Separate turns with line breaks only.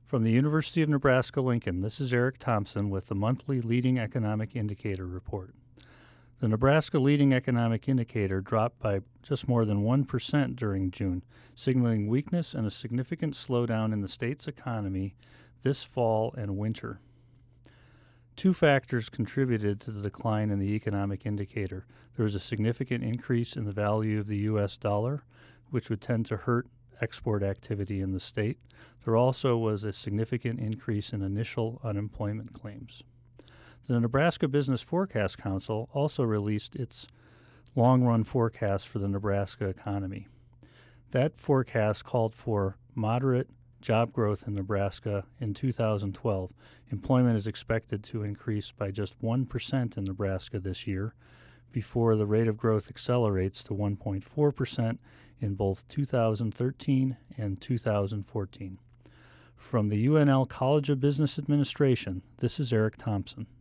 From the University of Nebraska-Lincoln, this is Eric Thompson with the monthly Leading Economic Indicator report. The Nebraska Leading Economic Indicator dropped by just more than 1% during June, signaling weakness and a significant slowdown in the state's economy this fall and winter. Two factors contributed to the decline in the economic indicator. There was a significant increase in the value of the U.S. dollar, which would tend to hurt export activity in the state. There also was a significant increase in initial unemployment claims. The Nebraska Business Forecast Council also released its long-run forecast for the Nebraska economy. That forecast called for moderate job growth in Nebraska in 2012. Employment is expected to increase by just 1% in Nebraska this year, before the rate of growth accelerates to 1.4% in both 2013 and 2014. From the UNL College of Business Administration, this is Eric Thompson.